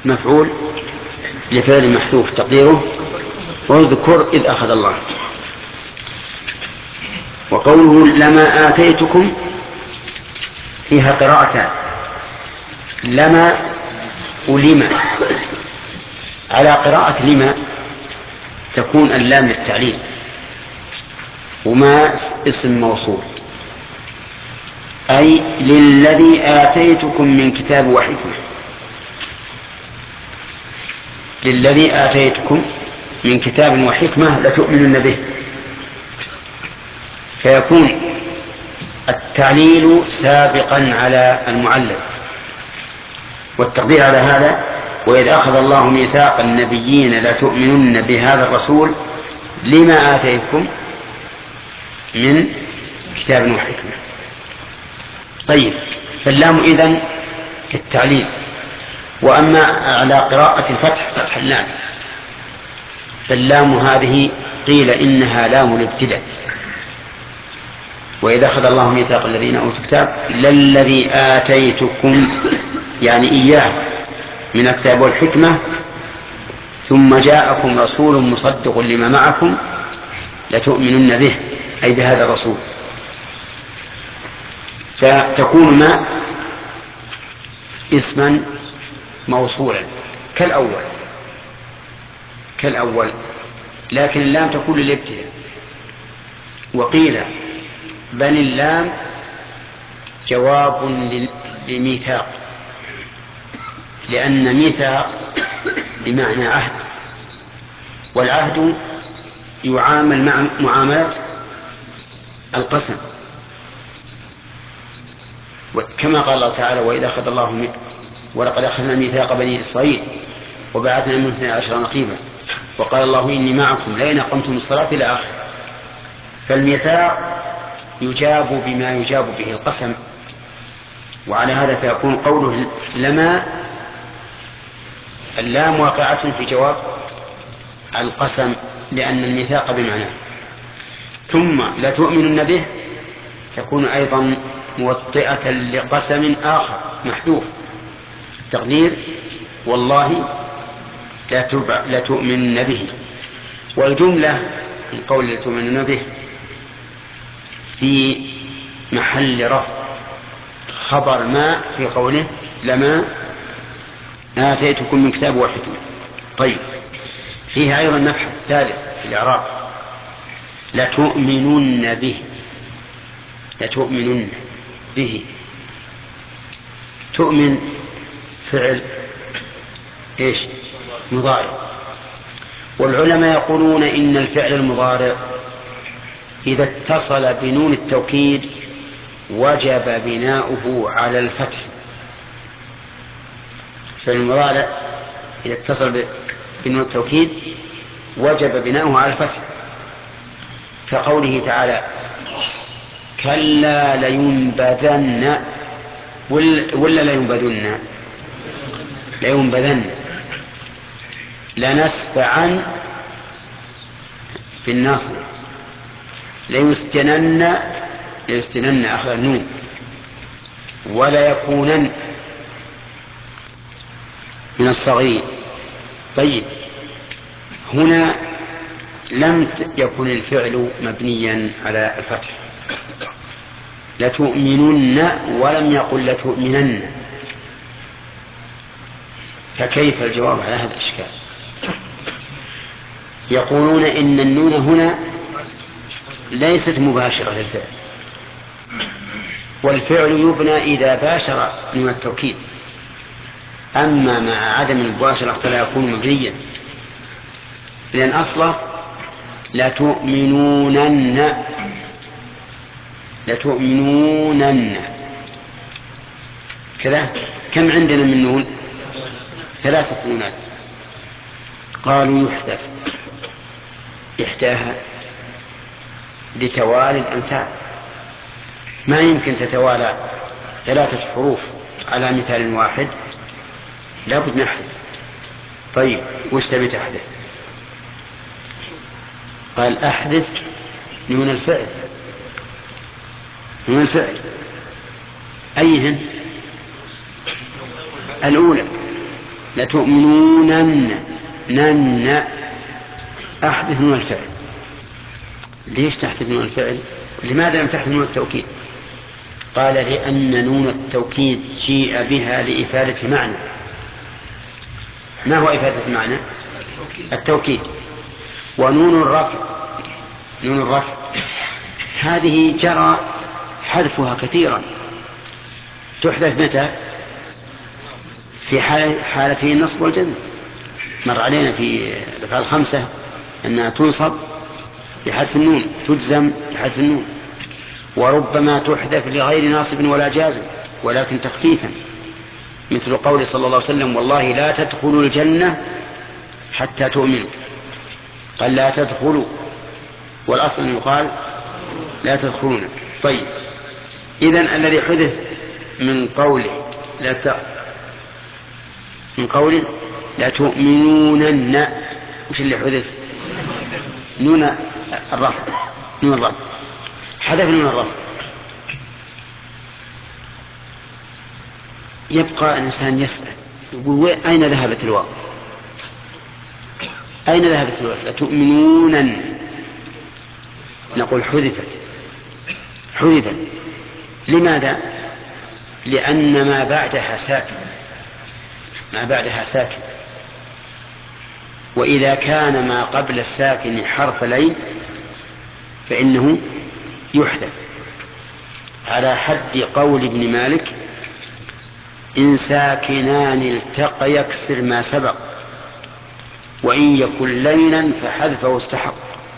مفعول لفعل محذوف تقديره واذكر إذ أخذ الله. وقوله لما آتيتكم فيها قراءتان، لما ولما. على قراءة لما تكون اللام للتعليل، وما اسم موصول، أي للذي آتيتكم من كتاب وحكمة، للذي آتيتكم من كتاب وحكمة لتؤمنن به. فيكون التعليل سابقا على المعلل. والتقدير على هذا وإذ أخذ الله ميثاق النبيين لتؤمنن بهذا الرسول لما آتيتكم من كتاب وحكمة. طيب، فاللام إذن كالتعليل. وأما على قراءة الفتح فتح اللام، فاللام هذه قيل إنها لام الابتداء. وإذا أخذ الله ميثاق الذين أوتوا الكتاب للذي آتيتكم يعني إياه من الكتاب والحكمة ثم جاءكم رسول مصدق لما معكم لتؤمنن به، أي بهذا الرسول. فتكون ما اسما موصولا كالأول، لكن اللام تكون للابتداء. وقيل بل اللام جواب لميثاق، لأن ميثاق بمعنى عهد، والعهد يعامل مع معاملة القسم، كما قال الله تعالى وإذا أخذ الله ولقد أخذنا ميثاق بني إسرائيل وبعثنا منهم 12 نقيبا وقال الله إني معكم لئن أقمتم الصلاة إلى آخره. فالميثاق يجاب بما يجاب به القسم، وعلى هذا فيكون قوله لما اللام واقعة في جواب القسم لأن الميثاق بمعناه. ثم لتؤمنن به تكون أيضا موطئة لقسم آخر محذوف، التقدير والله لتؤمنن به. والجملة من قول لتؤمنن به في محل رفع خبر ما في قوله لما آتيتكم من كتاب وحكمة. طيب، فيها أيضا مبحث ثالث في الإعراب، لتؤمنن به، لتؤمنن به. تؤمن فعل ايش؟ مضارع. والعلماء يقولون إن الفعل المضارع إذا اتصل بنون التوكيد وجب بناؤه على الفتح. فالمضارع إذا اتصل بنون التوكيد وجب بناؤه على الفتح، كقوله تعالى كلا لينبذن، ولا لينبذن؟ لينبذن. لنسفعا بالناصية. ليسجنن أخذ النون. ولا يكونن من الصغير. طيب، هنا لم يكن الفعل مبنيا على الفتح، لتؤمنن، ولم يقل لتؤمنن، فكيف الجواب على هذا الإشكال؟ يقولون إن النون هنا ليست مباشرة للفعل، والفعل يبنى إذا باشر نون التوكيد، أما مع عدم المباشرة فلا يكون مبنيا، لأن أصله لتؤمنونن، لتؤمنونن كذا. كم عندنا من نون؟ 3 نونات. قالوا يحذف إحداها لتوالي الأمثال، ما يمكن تتوالى 3 حروف على مثال واحد، لا بد نحذف. طيب، وش تبي تحذف؟ قال أحذف نون الفعل. نون الفعل أيهن؟ الأولى، لتؤمنونن نن أحدث نون الفعل. ليش تحدث نون الفعل؟ لماذا لم تحدث نون التوكيد؟ قال لأن نون التوكيد جيء بها لإفادة معنى. ما هو إفادة معنى؟ التوكيد. ونون الرفع، نون الرفع هذه جرى حذفها كثيرا، تحذف متى؟ في حالتي النصب والجزم. مر علينا في الأفعال الخمسة أنها تنصب بحذف النون، تجزم بحذف النون، وربما تحذف لغير ناصب ولا جازم ولكن تخفيفا، مثل قول صلى الله عليه وسلم: والله لا تدخلوا الجنة حتى تؤمنوا. قال لا تدخلوا، والأصل أن يقال لا تدخلون. طيب، إذن الذي حدث من قوله لا تؤمنونن، وش اللي حدث؟ نون الرفع. نون الرفع حذف نون الرفع. يبقى الإنسان يسأل يقول: أين ذهبت الواو؟ أين ذهبت الواو؟ لتؤمنونن. نقول حذفت. لماذا؟ لأن ما بعدها ساكن، وإذا كان ما قبل الساكن حرف لين فإنه يحذف، على حد قول ابن مالك: إن ساكنان التقى يكسر ما سبق، وإن يكن لينا فحذفه استحق.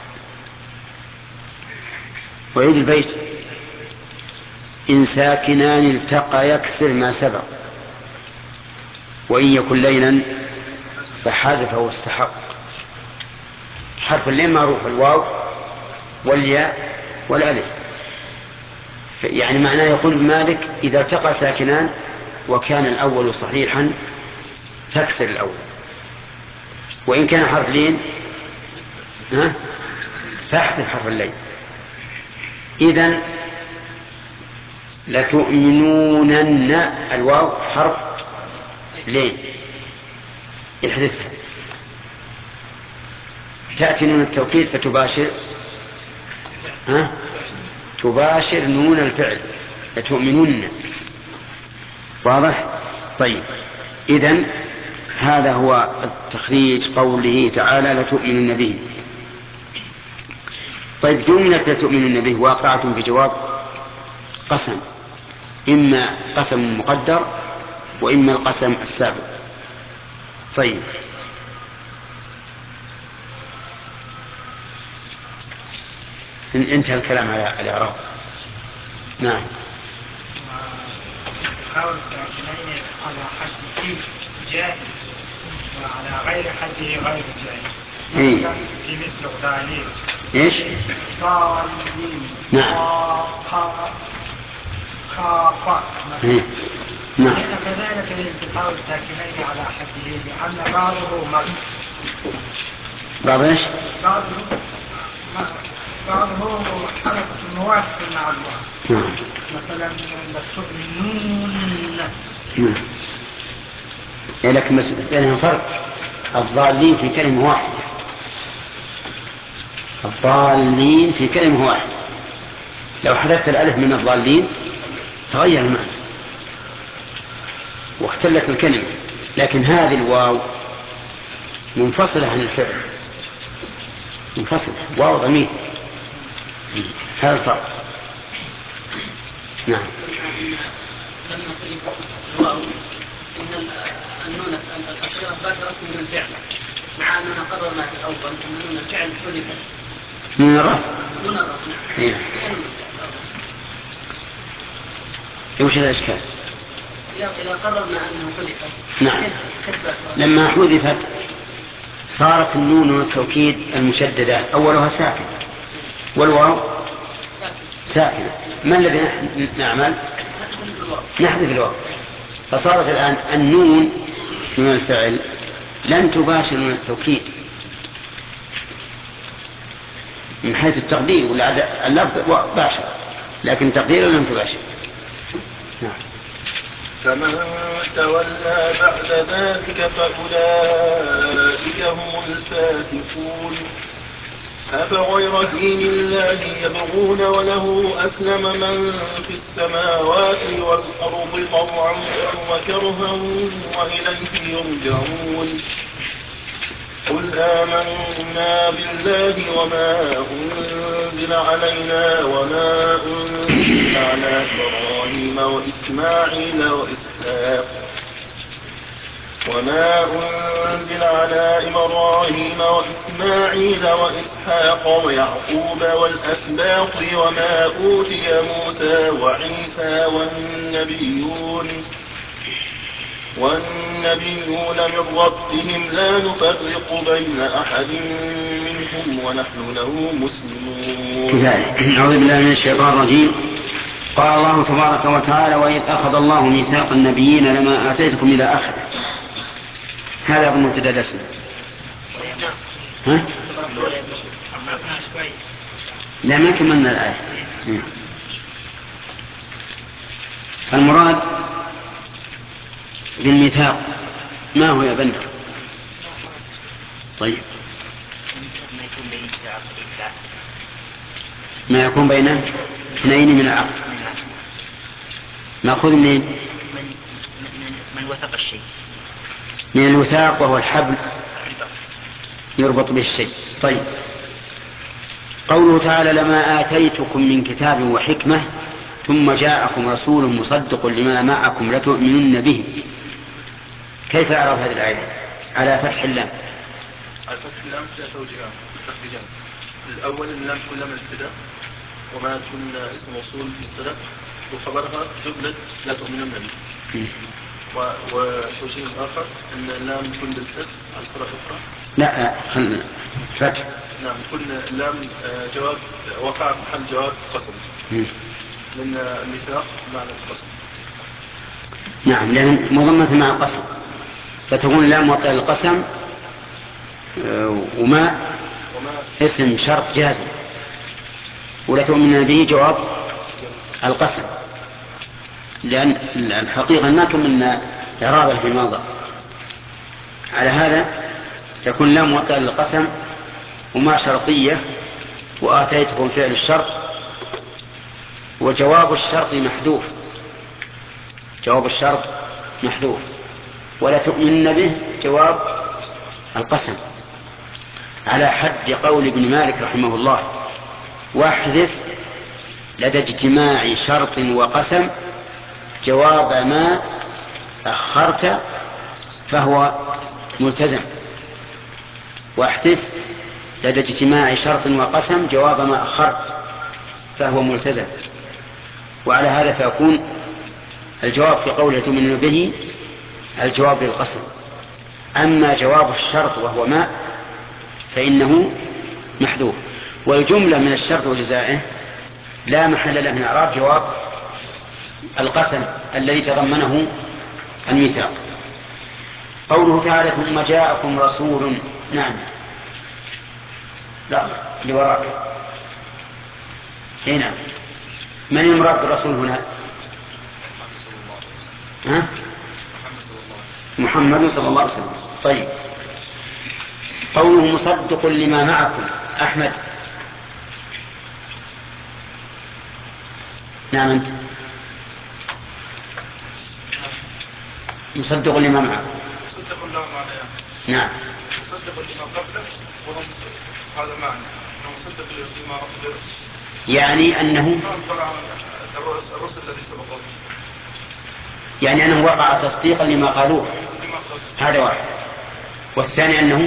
وعيد البيت: إن ساكنان التقى يكسر ما سبق، وإن يكن لينا فحذفه استحق. حرف اللين معروف: الواو والياء والألف. يعني معناه يقول مالك: إذا التقى ساكنان وكان الأول صحيحا تكسر الأول، وإن كان حرف لين فاحذف حرف اللين. إذن لتؤمنونن الواو حرف لين احذفها، تأتي نون التوكيد فتباشر تباشر نون الفعل لتؤمنون. واضح؟ طيب، إذن هذا هو التخريج قوله تعالى: لتؤمنون به. طيب، جملة لتؤمنون به واقعة في جواب قسم، إما قسم مقدر وإما القسم السابق. طيب، انتهى الكلام على الإعراب. نعم. قول ساكنين على حده جائز وعلى غير حده غير جائز. في مثل ضالين. ايش؟ ضالين. نعم. خافا. نعم. كذلك الانتقال ساكنين على حده، لأن بعضه مد. بعض ايش؟ بعضه حركة موافق مع الله. مثلا لتؤمنون. لكن بينهم فرق. الضالين في كلمة واحدة، الضالين في كلمة واحدة، لو حذفت الألف من الضالين تغير المعنى واختلت الكلمة، لكن هذه الواو منفصلة عن الفعل، منفصلة، واو ضمير. هذا الفرق. نعم. لما تجد الواو إن النون الأخيرة بادرة من الفعل، مع أننا قررنا في الأول أن نون الفعل حذفت. نون الرفع. نون الرفع. نعم. وش الإشكال؟ إذا قررنا أنه حذفت. نعم. لما حذفت صارت النون والتوكيد المشددة أولها ساكن والواو ساكنة. ما الذي نعمل؟ نحذف الواو، فصارت الآن النون من الفعل لن تباشر من التوكيد من حيث التقدير، ولا اللفظ باشر لكن تقديره لم تباشر. نعم. فمن تولى بعد ذلك فأولئك هم الفاسقون. أفغير دين الله يبغون وله أسلم من في السماوات والأرض طوعا وكرها وإليه يرجعون. قل آمنا بالله وما أنزل علينا وما أنزل على إبراهيم وإسماعيل وإسحاق ويعقوب والأسباط وما أوتي موسى وعيسى والنبيون من ربهم لا نفرق بين أحد منهم ونحن له مسلمون. كفاية. أعوذ بالله من الشيطان الرجيم. قال الله تبارك وتعالى: وإذ أخذ الله ميثاق النبيين لما آتيتكم إلى آخره. هذا أظن مبتدأ درسنا. ها؟ لا، ما كملنا الآية. المراد بالميثاق ما هو يا بندر؟ طيب، ما يكون بين اثنين من العقل. نأخذ من وثق الشيء، من الوثاق وهو الحبل يربط به الشيء. طيب، قوله تعالى: لما آتيتكم من كتاب وحكمة ثم جاءكم رسول مصدق لما معكم لتؤمنن به. كيف أعرف هذه الآية على فتح اللام؟ على فتح اللام فيها توجيهان. الأول اللام تكون لام الابتداء، وما تكون اسم موصول مبتدأ وخبرها جملة لا تؤمنن به. والتوجيه الآخر أن اللام تكون للحسب على القراءة الأخرى. لا، فتح. نعم، تكون اللام جواب وقع محل جواب قسم. لأن الميثاق معنى القسم. نعم، لأن مضمة مع القسم، فتكون اللام وقع القسم، وما اسم شرط جازم، ولا تؤمن به جواب القسم، لأن الحقيقة ما كملنا إعرابه في الماضي. على هذا تكون لام وقع القسم وما شرطية، وآتيتكم فعل الشرط، وجواب الشرط محذوف. جواب الشرط محذوف، ولا تؤمن به جواب القسم، على حد قول ابن مالك رحمه الله: واحذف لدى اجتماع شرط وقسم جواب ما أخرت فهو ملتزم. واحذف لدى اجتماع شرط وقسم جواب ما أخرت فهو ملتزم. وعلى هذا فيكون الجواب في قوله تؤمن به الجواب للقسم. أما جواب الشرط وهو ما فإنه محذوف. والجملة من الشرط وجزائه لا محل له من إعراب جواب القسم الذي تضمنه الميثاق. قوله تعالى: ثم جاءكم رسول. نعم، لا لوراك هنا. من المراد بالرسول هنا؟ ها؟ محمد صلى الله عليه وسلم. طيب، قوله مصدق لما معكم. أحمد. نعم، أنت. مصدق لما معكم. مصدق لما معنا. نعم. مصدق لما قبله وهو هذا معنى. مصدق لما قبله يعني أنه الرسل الذي سبقه، يعني أنه وقع تصديقا لما قالوه. هذا واحد. والثاني أنه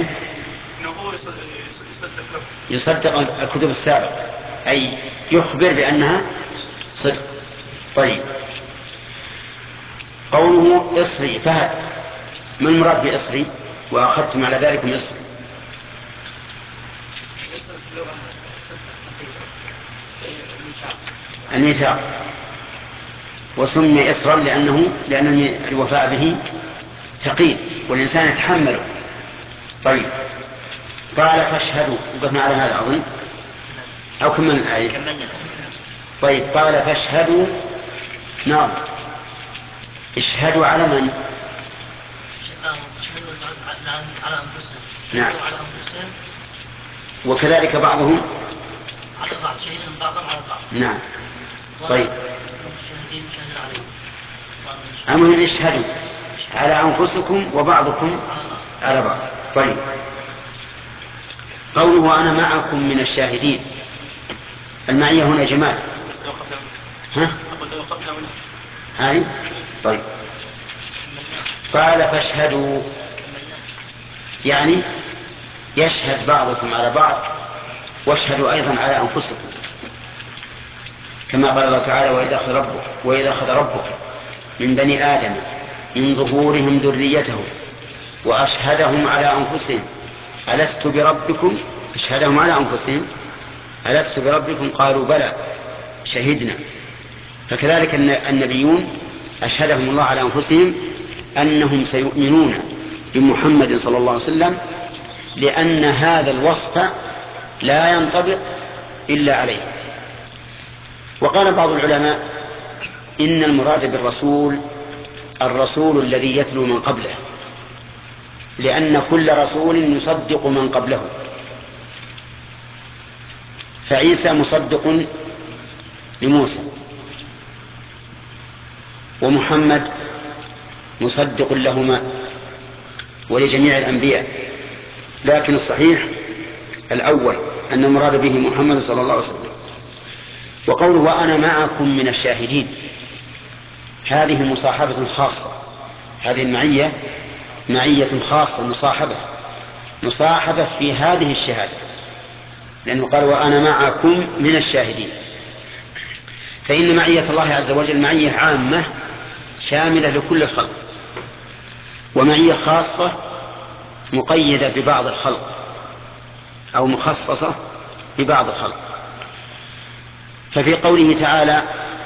يصدق الكتب السابقة، أي يخبر بأنها صدق. طيب، قوله إصري. فهد، ما المراد بإصري وأخذتم على ذلك من إصري؟ الميثاق، وسمي إصرا لأن الوفاء به ثقيل والإنسان يتحمله. طيب، قال فاشهدوا. وقفنا على هذا أظن أو كملنا الآية؟ طيب، قال فاشهدوا. نعم، اشهدوا على من؟ على أنفسهم. نعم. على أنفسهم. وكذلك بعضهم على بعض، شهيدا بعضهم على بعض. نعم. طيب المهم اشهدوا على أنفسكم وبعضكم على بعض. طيب قوله أنا معكم من الشاهدين، المعية هنا جمال. ها؟ هاي. طيب قال فاشهدوا، يعني يشهد بعضكم على بعض، واشهدوا أيضا على أنفسكم، كما قال الله تعالى وإذا أخذ ربك من بني آدم من ظهورهم ذريتهم وأشهدهم على أنفسهم ألست بربكم، أشهدهم على أنفسهم ألست بربكم قالوا بلى شهدنا. فكذلك النبيون أشهدهم الله على أنفسهم أنهم سيؤمنون بمحمد صلى الله عليه وسلم، لأن هذا الوصف لا ينطبق إلا عليه. وقال بعض العلماء إن المراد بالرسول الرسول الذي يتلو من قبله، لأن كل رسول يصدق من قبله، فعيسى مصدق لموسى، ومحمد مصدق لهما ولجميع الأنبياء، لكن الصحيح الأول أن المراد به محمد صلى الله عليه وسلم. وقوله وأنا معكم من الشاهدين، هذه مصاحبة خاصة، هذه المعية معية خاصة، مصاحبة في هذه الشهادة، لأنه قال وأنا معكم من الشاهدين. فإن معية الله عز وجل معية عامة شاملة لكل الخلق، ومعية خاصة مقيدة ببعض الخلق أو مخصصة ببعض الخلق. ففي قوله تعالى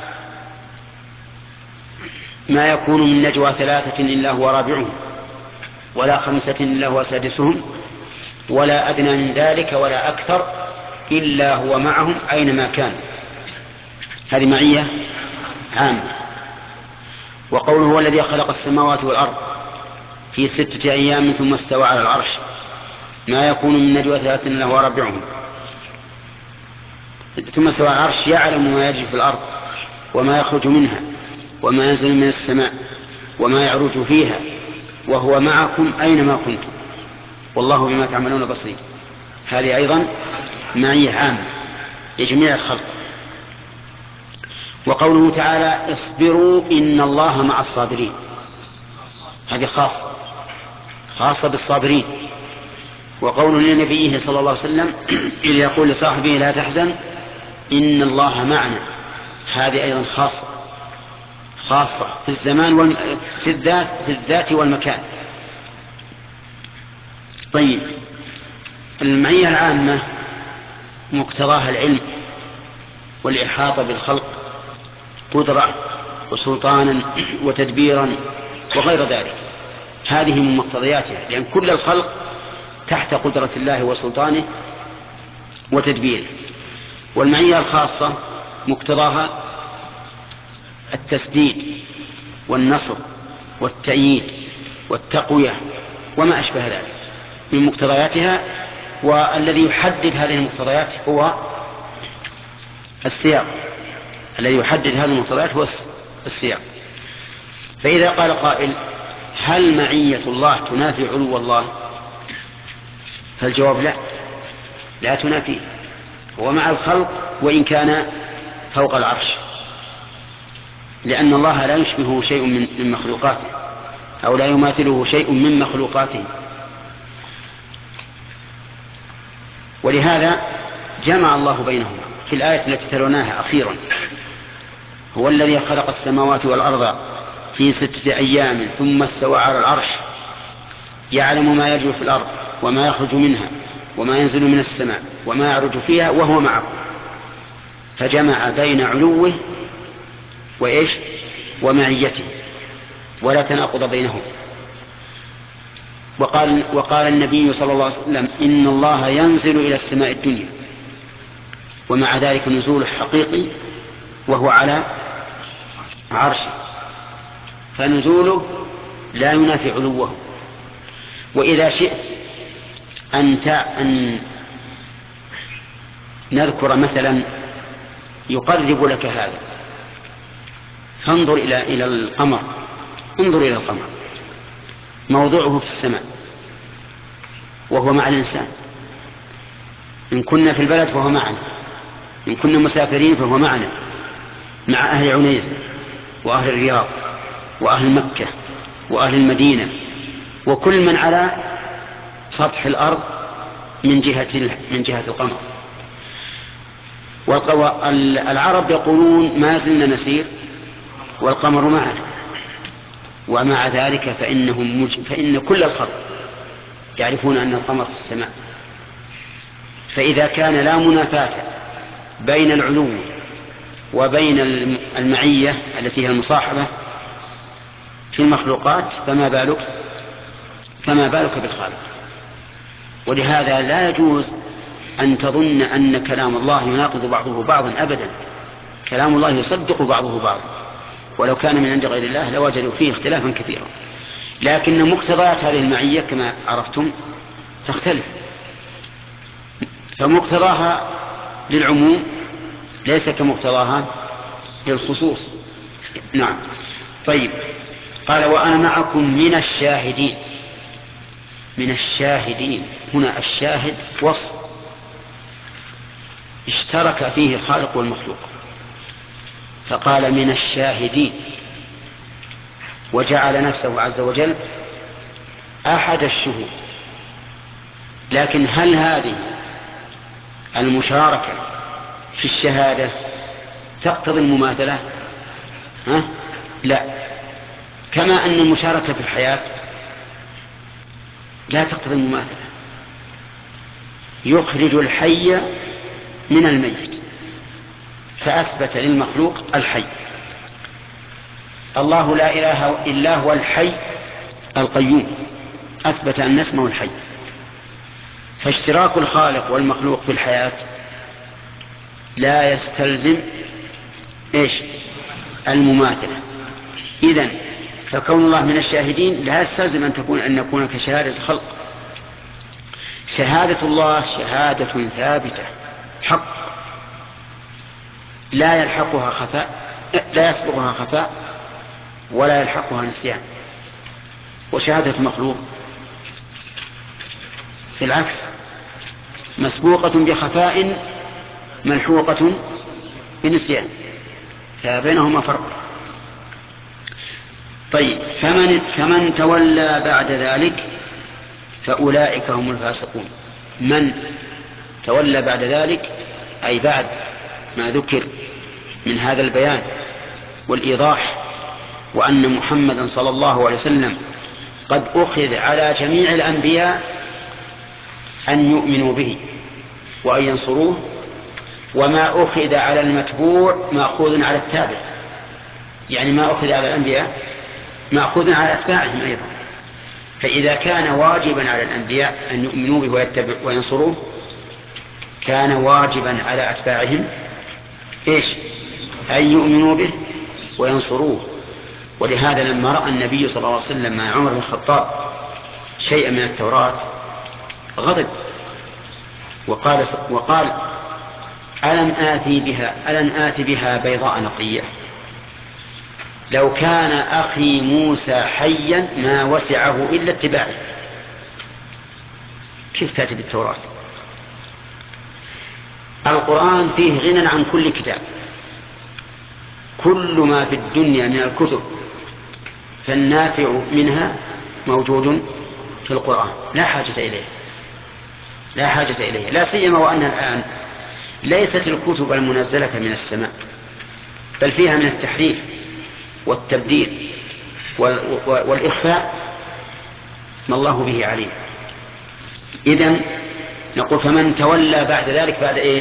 ما يكون من نجوى ثلاثة إلا هو رابعهم ولا خمسة إلا هو سادسهم ولا أدنى من ذلك ولا أكثر إلا هو معهم أينما كان، هذه معية عامة. وقوله هو الذي خلق السماوات والأرض في 6 أيام ثم استوى على العرش ما يكون من نجوى ثلاثة إلا هو رابعهم ثم استوى على العرش يعلم ما يجري في الأرض وما يخرج منها وما ينزل من السماء وما يعرج فيها وهو معكم أينما كنتم والله بما تعملون بصير. هذه أيضا معية عامة لجميع الخلق. وقوله تعالى اصبروا إن الله مع الصابرين، هذه خاصة بالصابرين. وقوله لنبيه صلى الله عليه وسلم إذ يقول لصاحبه لا تحزن إن الله معنا، هذه أيضا خاصة في الزمان في الذات والمكان. طيب المعية العامة مقتضاها العلم والإحاطة بالخلق قدرة وسلطانا وتدبيرا وغير ذلك، هذه من مقتضياتها، لأن كل الخلق تحت قدرة الله وسلطانه وتدبيره. والمعية الخاصة مقتضاها التسديد والنصر والتأييد والتقوية وما أشبه ذلك من مقتضياتها. والذي يحدد هذه المقتضيات هو السياق، الذي يحدد هذه المقتضيات هو السياق. فإذا قال قائل هل معية الله تنافي علو الله؟ فالجواب لا تنافيه، هو مع الخلق وإن كان فوق العرش، لأن الله لا يشبهه شيء من مخلوقاته أو لا يماثله شيء من مخلوقاته. ولهذا جمع الله بينهما في الآية التي تلوناها أخيرا، هو الذي خلق السماوات والأرض في 6 أيام ثم استوى على العرش يعلم ما يجري في الأرض وما يخرج منها وما ينزل من السماء وما يعرج فيها وهو معكم، فجمع بين علوه ومعيته ولا تناقض بينهم. وقال النبي صلى الله عليه وسلم إن الله ينزل إلى السماء الدنيا، ومع ذلك نزول حقيقي وهو على عرشه. فنزوله لا ينافي علوه. وإذا شئت أن نذكر مثلا يقرب لك هذا، فانظر إلى القمر، انظر إلى القمر، موضوعه في السماء وهو مع الإنسان. إن كنا في البلد فهو معنا، إن كنا مسافرين فهو معنا، مع أهل عنيزة وأهل الرياض وأهل مكة وأهل المدينة وكل من على سطح الأرض من جهة القمر. العرب يقولون ما زلنا نسير والقمر معنا، ومع ذلك فإن كل الخلق يعرفون أن القمر في السماء. فإذا كان لا منافاة بين العلو وبين المعية التي هي المصاحبة في المخلوقات فما بالك بالخالق. ولهذا لا يجوز أن تظن أن كلام الله يناقض بعضه بعضا أبدا. كلام الله يصدق بعضه بعضا، ولو كان من عند غير الله لوجدوا فيه اختلافا كثيرا. لكن مقتضيات هذه المعية كما عرفتم تختلف، فمقتضاها للعموم ليس كمقتضاها للخصوص. نعم. طيب، قال وأنا معكم من الشاهدين. من الشاهدين هنا الشاهد وصف اشترك فيه الخالق والمخلوق، فقال من الشاهدين، وجعل نفسه عز وجل أحد الشهود. لكن هل هذه المشاركة في الشهادة تقتضي المماثلة؟ لا، كما أن المشاركة في الحياة لا تقتضي المماثلة. يخرج الحي من الميت، فأثبت للمخلوق الحي. الله لا إله إلا هو الحي القيوم، أثبت أن اسمه الحي. فاشتراك الخالق والمخلوق في الحياة لا يستلزم المماثلة. إذن فكون الله من الشاهدين لا يستلزم أن نكون كشهادة الخلق. شهادة الله شهادة ثابتة حق، لا يلحقها خفاء، لا يسبقها خفاء ولا يلحقها نسيان. وشهادة المخلوق بالعكس مسبوقة بخفاء ملحوقة بنسيان، فبينهما فرق. طيب، فمن تولى بعد ذلك فأولئك هم الفاسقون. من تولى بعد ذلك أي بعد ما ذكر من هذا البيان والإيضاح، وأن محمدا صلى الله عليه وسلم قد أخذ على جميع الأنبياء أن يؤمنوا به وأن ينصروه، وما أخذ على المتبوع مأخوذ على التابع. يعني ما أخذ على الأنبياء مأخوذ على أتباعهم أيضا. فإذا كان واجبا على الأنبياء أن يؤمنوا به وينصروه، كان واجبا على أتباعهم أن يؤمنوا به وينصروه. ولهذا لما رأى النبي صلى الله عليه وسلم مع عمر بن الخطاب شيئا من التوراة غضب وقال ألم آتي بها بيضاء نقية، لو كان أخي موسى حيا ما وسعه إلا اتباعي. كيف تأتي بالتوراة؟ القرآن فيه غنى عن كل كتاب، كل ما في الدنيا من الكتب فالنافع منها موجود في القرآن، لا حاجة إليه، لا سيما وأن الآن ليست الكتب المنزلة من السماء، بل فيها من التحريف والتبديل والإخفاء ما الله به عليم. إذن نقول فمن تولى بعد ذلك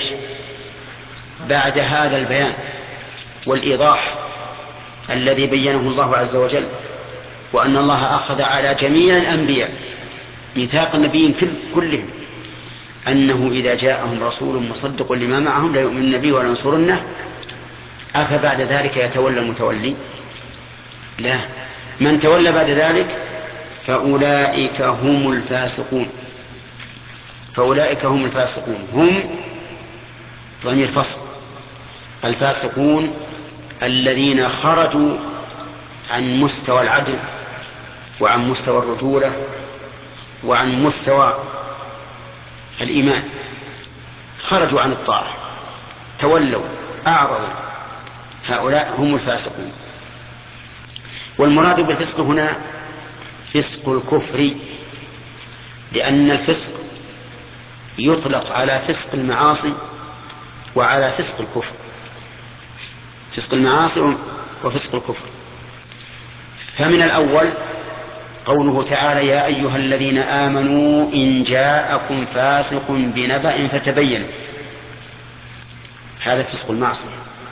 بعد هذا البيان والإيضاح الذي بينه الله عز وجل، وأن الله أخذ على جميع الأنبياء ميثاق النبيين كلهم أنه إذا جاءهم رسول مصدق لما معهم لا يؤمن به ولا ينصرنه، أفبعد ذلك يتولى المتولي؟ لا، من تولى بعد ذلك فأولئك هم الفاسقون. فأولئك هم الفاسقون، هم ضمير فصل. الفاسقون الذين خرجوا عن مستوى العدل وعن مستوى الرجولة وعن مستوى الإيمان، خرجوا عن الطاعة، تولوا، أعرضوا، هؤلاء هم الفاسقون. والمراد بالفسق هنا فسق الكفر، لأن الفسق يطلق على فسق المعاصي وعلى فسق الكفر، فسق المعاصي وفسق الكفر. فمن الأول قوله تعالى يا أيها الذين آمنوا إن جاءكم فاسق بنبأ فتبينوا، هذا فسق المعصية.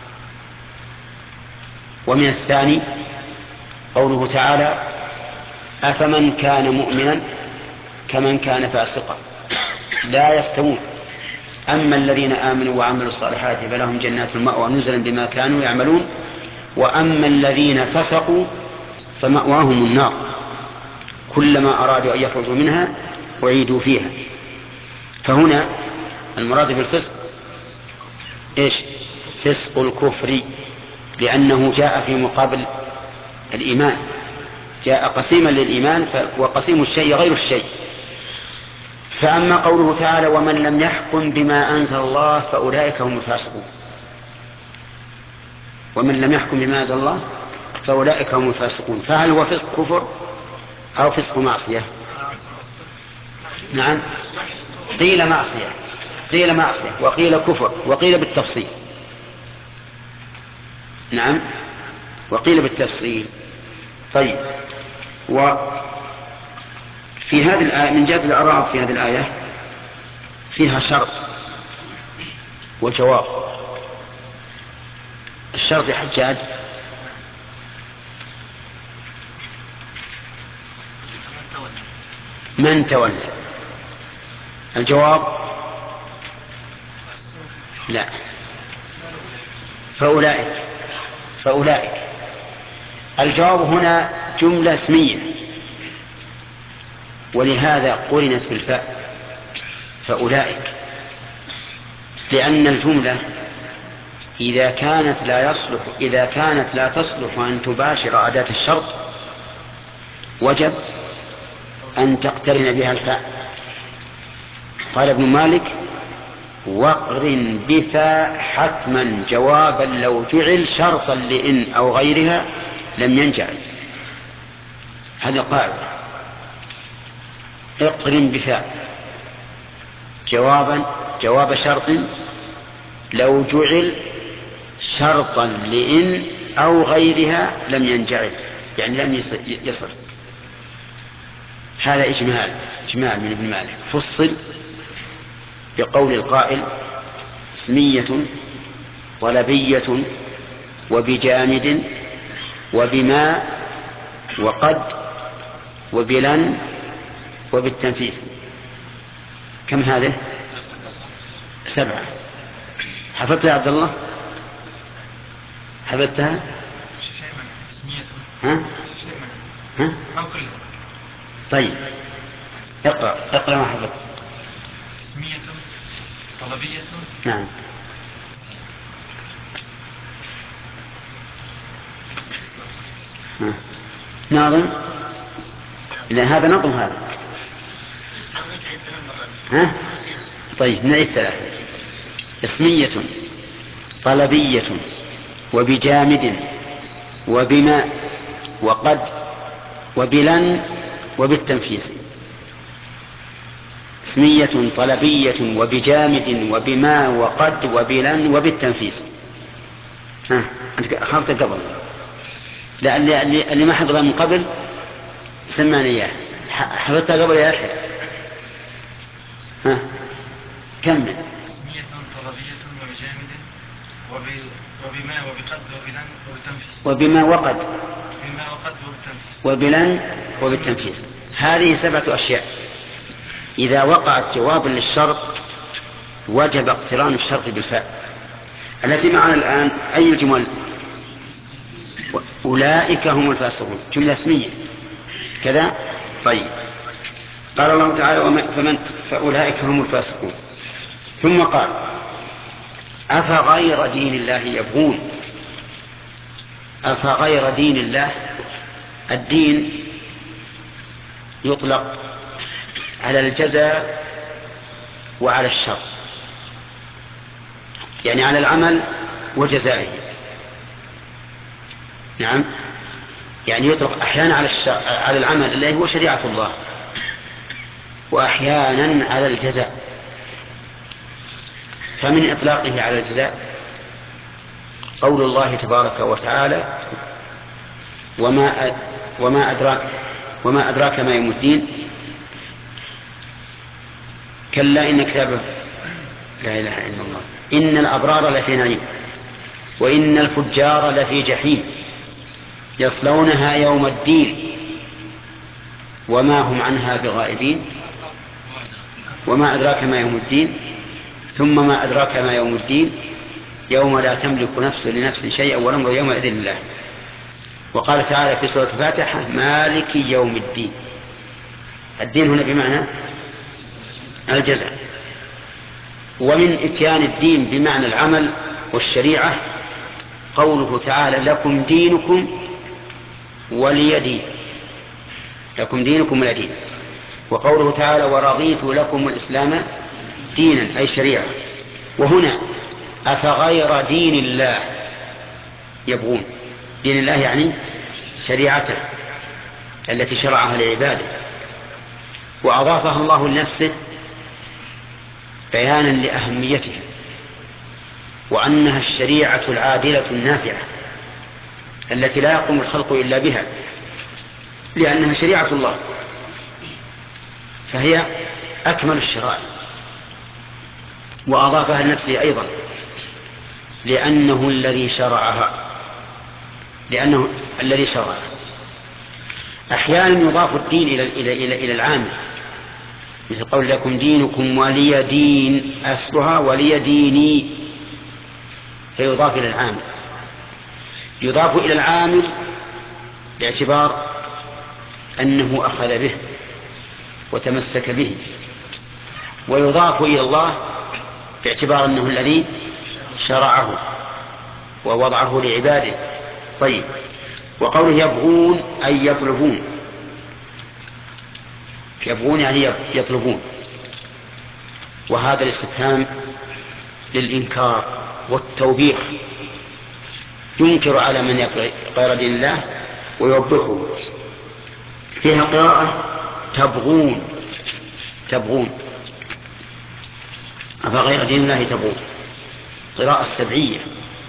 ومن الثاني قوله تعالى أفمن كان مؤمنا كمن كان فاسقا لا يستوون، أما الذين آمنوا وعملوا الصالحات فلهم جنات المأوى نزلا بما كانوا يعملون، وأما الذين فسقوا فمأواهم النار كلما أرادوا أن يخرجوا منها أعيدوا فيها. فهنا المراد بالفسق إيش؟ فسق الكفر، لأنه جاء في مقابل الإيمان، جاء قسيما للإيمان، وقسيم الشيء غير الشيء. فأما قوله تعالى ومن لم يحكم بما أنزل الله فأولئك هم الفاسقون، ومن لم يحكم بما أنزل الله فأولئك هم الفاسقون، فهل هو فسق كفر أو فسق معصية؟ نعم، قيل معصية، قيل معصية وقيل كفر وقيل بالتفصيل. نعم، وقيل بالتفصيل. طيب، وفي هذه الآية من جهة الإعراب في هذه الآية فيها شرط وجواب. الشرط يا حجاج من تولى، الجواب لا، فأولئك. الجواب هنا جملة اسمية ولهذا قرنت في الفاء فأولئك، لأن الجملة إذا كانت لا تصلح أن تباشر أداة الشرط وجب أن تقترن بها الفاء. قال ابن مالك واقرن بفاء حتما جوابا لو جعل شرطا لإن أو غيرها لم ينجعل. هذه القاعدة، اقرن بفاء جواب شرط لو جعل شرطا لإن أو غيرها لم ينجعل، يعني لم يصل. هذا إجمال من ابن مالك، فصل بقول القائل اسمية طلبية وبجامد وبما وقد وبلن وبالتنفيس. كم هذه؟ 7. حفظتها يا عبد الله؟ حفظتها؟ ها؟ طيب اقرأ ما حفظت. اسمية طلبية. نعم. ناظم، إذا هذا نظم هذا. ها؟ طيب نعيد 3. اسمية طلبية وبجامد وبما وقد وبلن وبالتنفيس. اسمية طلبية وبجامد وبما وقد وبلن وبالتنفيس. ها أنت أخذت قبل، لا اللي ما حفظها من قبل سمعني إياه. حفظتها قبل يا أخي. ها كمل. اسمية طلبية وبجامد وبما وبقد وبلن وبالتنفيس. وبما وقد وبالتنفيس. وبلن وبالتنفيس. هذه 7 أشياء إذا وقعت جوابا للشرط وجب اقتران الشرط بالفاء. التي معنا الآن أي الجمل؟ أولئك هم الفاسقون، جملة اسمية كذا. طيب، قال الله تعالى فأولئك هم الفاسقون. ثم قال أفغير دين الله يبغون. أفغير دين الله، الدين يطلق على الجزاء وعلى الشر، يعني على العمل وجزائه. نعم، يعني يطلق أحيانا على العمل الذي هو شريعة الله، وأحيانا على الجزاء. فمن إطلاقه على الجزاء قول الله تبارك وتعالى وما أدراك ما يوم الدين، كلا إن كتابه لا إله إلا الله، إن الأبرار لفي نعيم وإن الفجار لفي جحيم يصلونها يوم الدين وما هم عنها بغائبين. وما أدراك ما يوم الدين، ثم ما أدراك ما يوم الدين يوم لا تملك نفس لنفس شيئا والأمر يومئذ لله. وقال تعالى في سورة الفاتحة مالك يوم الدين. الدين هنا بمعنى الجزاء. ومن إتيان الدين بمعنى العمل والشريعة قوله تعالى لكم دينكم ولي دين، لكم دينكم ولي دين. وقوله تعالى ورضيت لكم الإسلام دينا أي شريعة. وهنا أفغير دين الله يبغون، دين الله يعني شريعته التي شرعها لعباده وأضافها الله لنفسه بيانا لأهميتها وأنها الشريعة العادلة النافعة التي لا يقوم الخلق إلا بها، لأنها شريعة الله فهي أكمل الشرائع. وأضافها لنفسه أيضا لأنه الذي شرعها، لأنه الذي شرعها. أحيانا يضاف الدين إلى العامل، مثل قول لكم دينكم ولي دين، أصلها ولي ديني، فيضاف إلى العامل. يضاف إلى العامل باعتبار أنه أخذ به وتمسك به، ويضاف إلى الله باعتبار أنه الذي شرعه ووضعه لعباده. طيب، وقوله يبغون أي يطلبون، يبغون يعني يطلبون، وهذا الاستفهام للإنكار والتوبيخ، ينكر على من غير دين الله ويوبخه. فيها قراءة تبغون، تبغون أفغير دين الله تبغون، قراءة سبعية.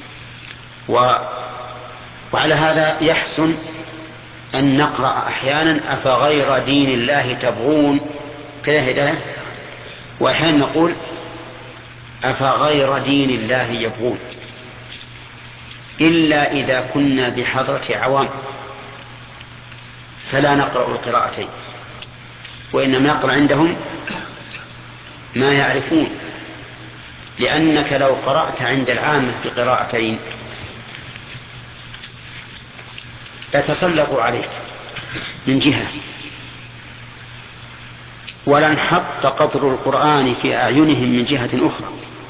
وعلى هذا يحسن أن نقرأ أحيانا أفغير دين الله تبغون كذا هداية، وأحيانا نقول أفغير دين الله يبغون، إلا إذا كنا بحضرة عوام فلا نقرأ القراءتين، وإنما نقرأ عندهم ما يعرفون، لأنك لو قرأت عند العامة بقراءتين يتسلطوا عليك من جهة، ولانحط قطر القرآن في أعينهم من جهة أخرى،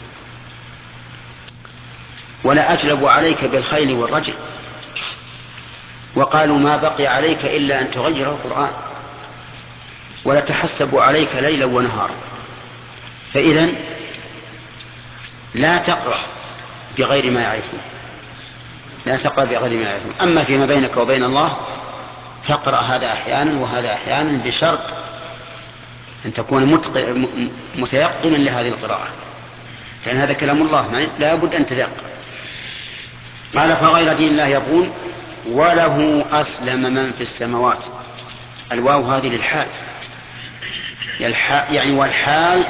ولا أجلبوا عليك بالخيل والرجل، وقالوا ما بقي عليك إلا أن تغير القرآن، ولا تحسبوا عليك ليلا ونهارا. فإذن لا تقرأ بغير ما يعرفون، لا تقرأ بغير ما يعرفون. أما فيما بينك وبين الله فاقرأ هذا أحيانا وهذا أحيانا، بشرط أن تكون متيقنا لهذه القراءة، لأن هذا كلام الله لا بد أن تذاق. قال فغير دين الله يبغون وله أسلم من في السماوات. الواو هذه للحال، يعني والحال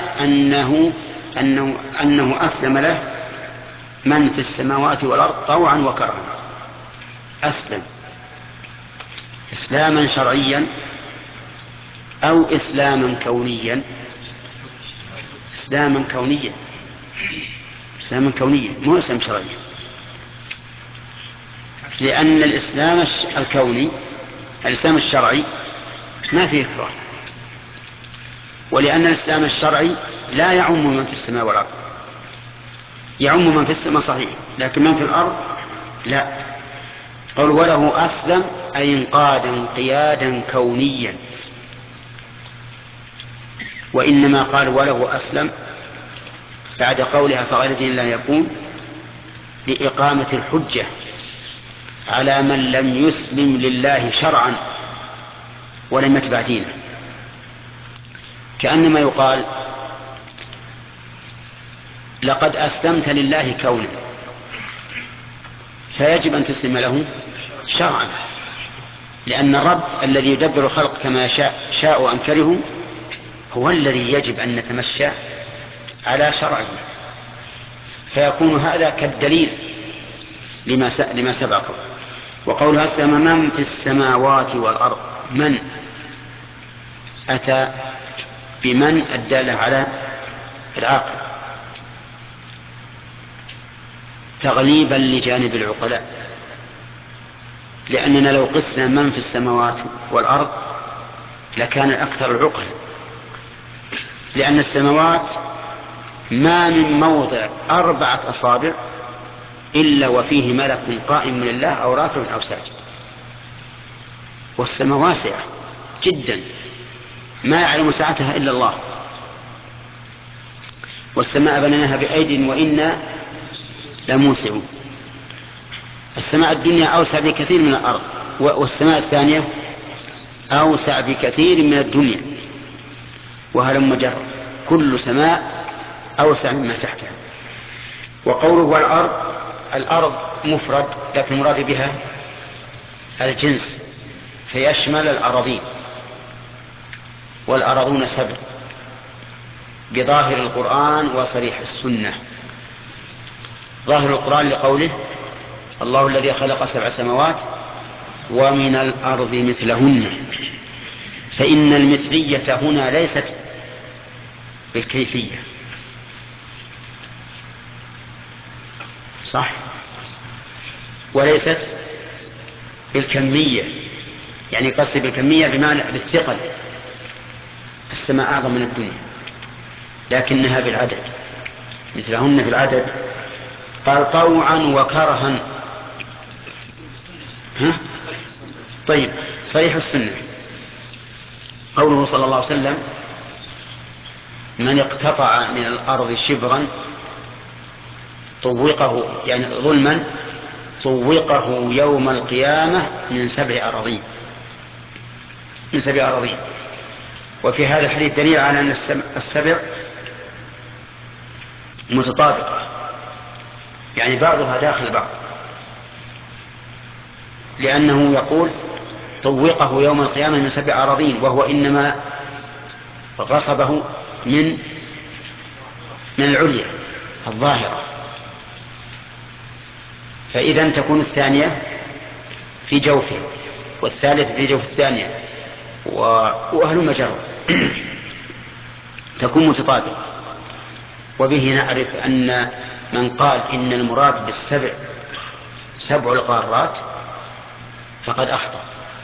أنه أسلم له من في السماوات والأرض طوعا وكرها. أسلم إسلاما شرعيا أو إسلاما كونيا. إسلاما كونيا، إسلاما كونيا مو إسلام شرعيا. لأن الإسلام الكوني، الإسلام الشرعي ما فيه إكراه، ولأن الإسلام الشرعي لا يعم من في السماء والأرض، يعم من في السماء صحيح، لكن من في الأرض لا. قال وله أسلم أي انقاد انقيادا كونيا، وإنما قال وله أسلم بعد قولها فغير دين الله يكون لإقامة الحجة على من لم يسلم لله شرعا ولم يتبع دينه، كأنما يقال لقد أسلمت لله كونا، فيجب أن تسلم له شرعا، لأن الرب الذي يدبر الخلق كما شاء أم كرهوا هو الذي يجب أن نتمشى على شرعه، فيكون هذا كالدليل لما سبق. وقولها أسلم من في السماوات والأرض، من أتى بمن الدالة على العاقل تغليبا لجانب العقلاء، لأننا لو قسنا من في السماوات والأرض لكان الأكثر العقل، لأن السماوات ما من موضع 4 أصابع إلا وفيه ملك قائم لله أو راكع أو ساجد، والسماء واسعة جدا ما يعلم سعتها إلا الله. والسماء بنيناها بأيد وإنا لموسعون. السماء الدنيا أوسع بكثير من الأرض، والسماء الثانية أوسع بكثير من الدنيا، وهلم جر كل سماء أوسع مما تحتها. وقوله والأرض، الأرض مفرد لكن المراد بها الجنس، فيشمل الأراضين، والأراضون 7 بظاهر القرآن وصريح السنة. ظاهر القرآن لقوله الله الذي خلق 7 سماوات ومن الأرض مثلهن، فإن المثلية هنا ليست بالكيفية، صح، وليست بالكمية، يعني قصدي بالكمية بمعنى بالثقل، السماء أعظم من الدنيا، لكنها بالعدد مثلهن في العدد. قال طوعا وكرها. طيب صريح السنة قوله صلى الله عليه وسلم من اقتطع من الأرض شبرا طوقه، يعني ظلما، طوقه يوم القيامة من 7 أراضين، من 7 أراضين. وفي هذا الحديث دليل على أن 7 متطابقة، يعني بعضها داخل بعض، لأنه يقول طوقه يوم القيامة من 7 أراضين، وهو إنما غصبه من العليا الظاهرة، فإذا تكون الثانية في جوفه والثالثة في جوف الثانية وأهل مجرد تكون متطابقة. وبه نعرف أن من قال إن المراد بال7 7 القارات فقد أخطأ،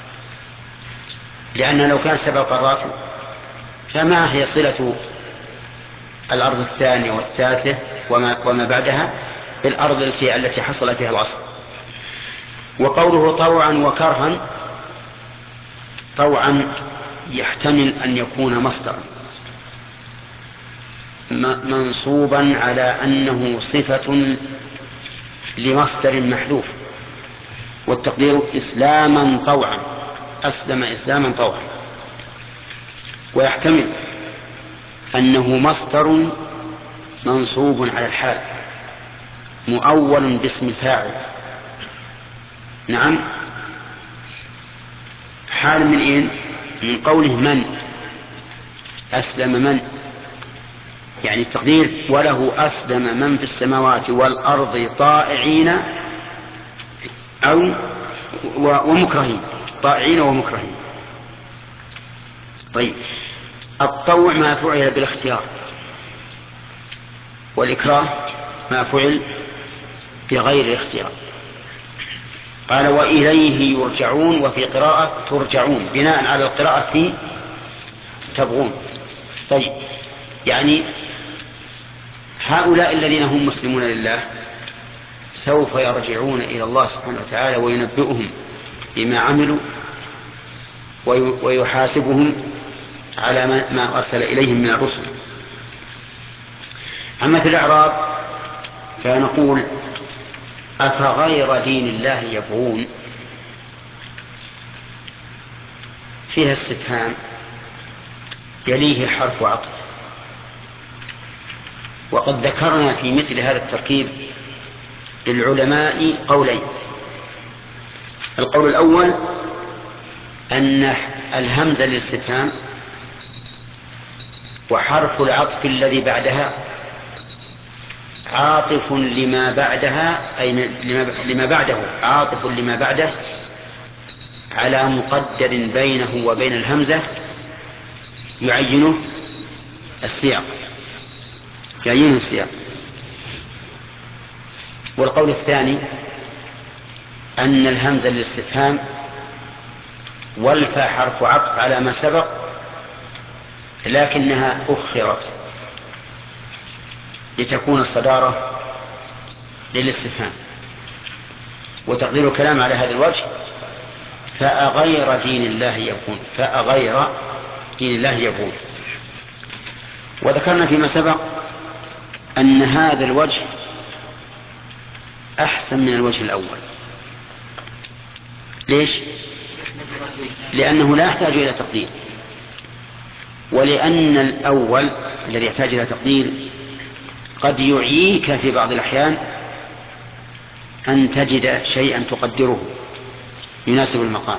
لأن لو كان 7 قارات فما هي صلة الأرض الثانية والثالثة وما بعدها بالأرض التي حصل فيها العصر. وقوله طوعا وكرها، طوعا يحتمل أن يكون مصدرا منصوبا على أنه صفة لمصدر محذوف، والتقدير إسلاما طوعا، أسلم إسلاما طوعا. ويحتمل أنه مصدر منصوب على الحال مؤول باسم الفاعل. نعم، حال من إيه؟ من قوله من أسلم، من يعني التقدير وله أسلم من في السماوات والأرض طائعين أو ومكرهين، طائعين ومكرهين. طيب الطوع ما فعل بالاختيار، والإكراه ما فعل بغير الاختيار. قال وإليه يرجعون، وفي قراءة ترجعون بناء على القراءة في تبغون. طيب، يعني هؤلاء الذين هم مسلمون لله سوف يرجعون إلى الله سبحانه وتعالى وينبئهم بما عملوا ويحاسبهم على ما أرسل إليهم من الرسل. أما في الأعراب فنقول أفغير دين الله يبغون، فيها استفهام يليه حرف عطف. وقد ذكرنا في مثل هذا التركيب للعلماء قولين. القول الأول أن الهمزة للاستفهام وحرف العطف الذي بعدها عاطف لما بعدها، أي لما بعده عاطف لما بعده على مقدر بينه وبين الهمزة يعينه السياق. والقول الثاني أن الهمزة للاستفهام والفاء حرف عطف على ما سبق، لكنها أخرت لتكون الصدارة للاستفهام. وتقدير الكلام على هذا الوجه فأغير دين الله يبغون، فأغير دين الله يبغون. وذكرنا فيما سبق أن هذا الوجه أحسن من الوجه الأول. ليش؟ لأنه لا يحتاج إلى تقدير، ولأن الأول الذي يحتاج إلى تقدير قد يعييك في بعض الأحيان أن تجد شيئا تقدره يناسب المقام.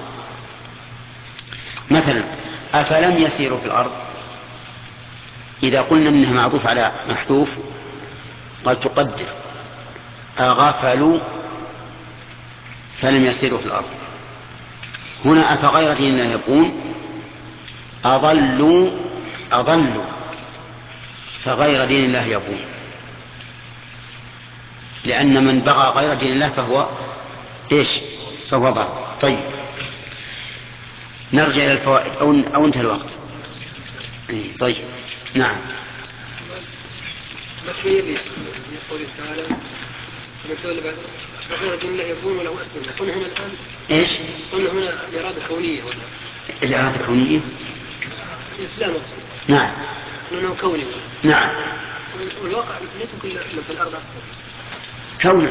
مثلا أفلم يسيروا في الأرض، إذا قلنا إنها معطوف على محذوف قد تقدر أغفلوا فلم يسيروا في الأرض. هنا أفغير دين الله يبغون، أضلوا فغير دين الله يبغون، لأن من بغى غير دين الله فهو إيش؟ فهو ضال. طيب، نرجع إلى الفوائد أو انتهى الوقت. طيب، نعم. قوله تعالى فمن تولى بعد غير دين الله يبغون وله أسلم. قلنا هنا الآن إيش؟ قلنا هنا الإرادة كونية ولا الإرادة كونية؟ الإسلام أقصد. نعم. لأنه كوني. نعم. والواقع ليس كل من في الأرض أسلم. كونا.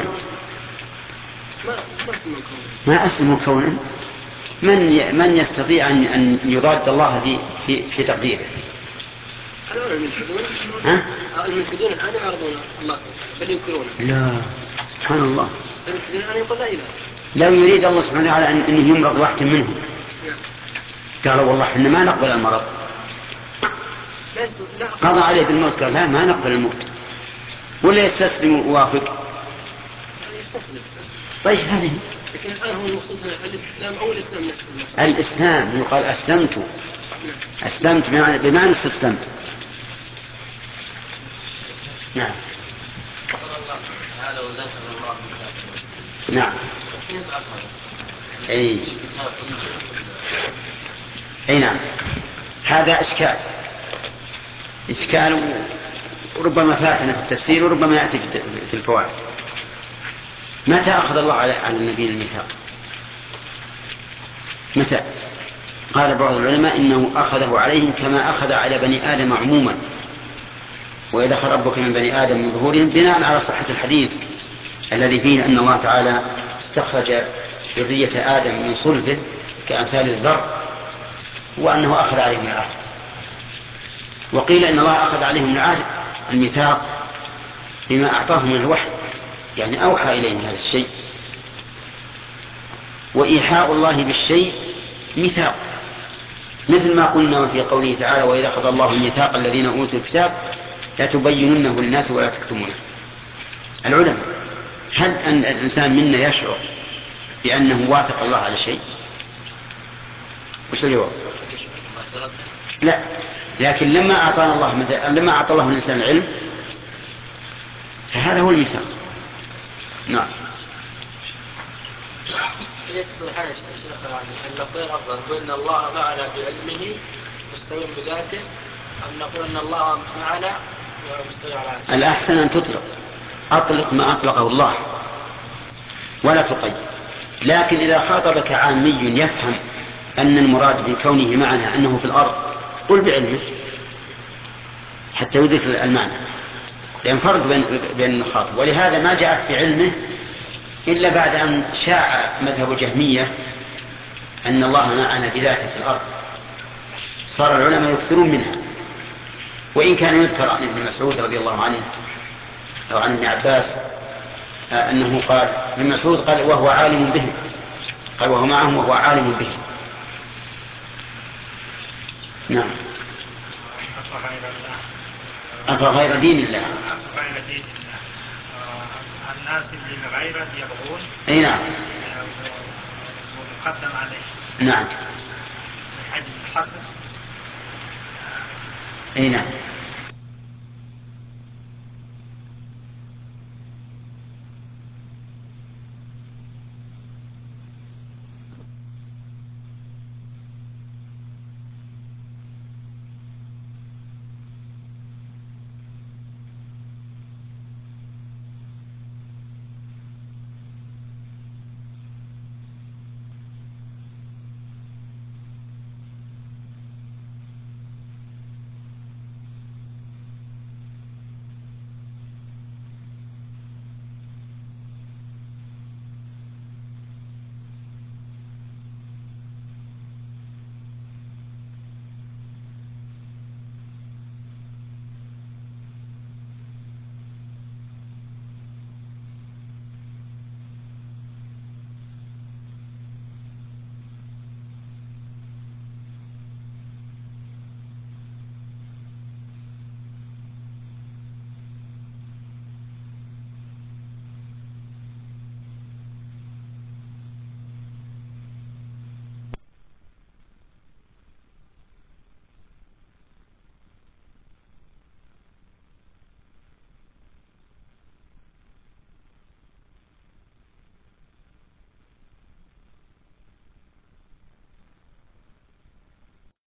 ما أسلم كونا. ما أسلم كونا. من يستطيع أن يضاد الله في تقديره؟ الآن الملحدون الآن يعرضون الله سبحانه بل ينكرونه. لا، سبحان الله. الملحدون الآن يقول لا إله. لو يريد الله سبحانه وتعالى أن يمرض واحد منهم قالوا والله إحنا ما نقبل المرض، قضى عليه بالموت، قال لا ما نقبل الموت، ولا يستسلم ووافق. يستسلم. طيب هذه. لكن الآن هو المقصود هنا الاستسلام أو الإسلام نفسه. الإسلام يقال أسلمت بمعنى استسلمت. نعم. نعم. أي نعم. هذا إشكال وربما فاتنا في التفسير وربما يأتي في الفوائد. متى أخذ الله على النبي الميثاق؟ متى؟ قال بعض العلماء إنه أخذه عليهم كما أخذ على بني آدم عموما، وإذا أخذ ربك من بني آدم من ظهورهم، بناء على صحة الحديث الذي فيه أن الله تعالى استخرج ذرية آدم من صلبه كأمثال الذر، وأنه أخذ عليهم العهد. وقيل إن الله أخذ عليهم العهد الميثاق بما أعطاهم من الوحي، يعني أوحى إليهم هذا الشيء. وإيحاء الله بالشيء ميثاق، مثل ما قلنا في قوله تعالى وإذا أخذ الله ميثاق الذين أوتوا الكتاب لتبيننه للناس ولا تكتمونه. العلماء، هل أن الإنسان منا يشعر بأنه واثق الله على شيء؟ وش الجواب؟ لا، لكن لما أعطى الله الإنسان العلم فهذا هو الميثاق. نعم. هي تصلح حاجة شيخ أن نقول أفضل نقول أن الله معنا بعلمه مستوى بذاته، أم نقول أن الله معنا ومستوى على عرشه؟ الأحسن أن أطلق ما أطلقه الله ولا تقيد. لكن إذا خاطبك عامي يفهم أن المراد بكونه معنا أنه في الأرض قل بعلمه حتى يدرك المعنى، لأن فرق بين الخاطب. ولهذا ما جاءت بعلمه إلا بعد أن شاع مذهب الجهمية أن الله معنا بذاته في الأرض، صار العلماء يكثرون منها. وإن كان يذكر عن ابن مسعود رضي الله عنه أو عن ابن عباس أنه قال، ابن مسعود قال وهو عالم به، قال وهو معهم وهو عالم به. نعم. أفغير دين الله الناس اللي غيره يبغون. أي نعم. ومقدم عليه. نعم. من أجل الحصر. أي نعم.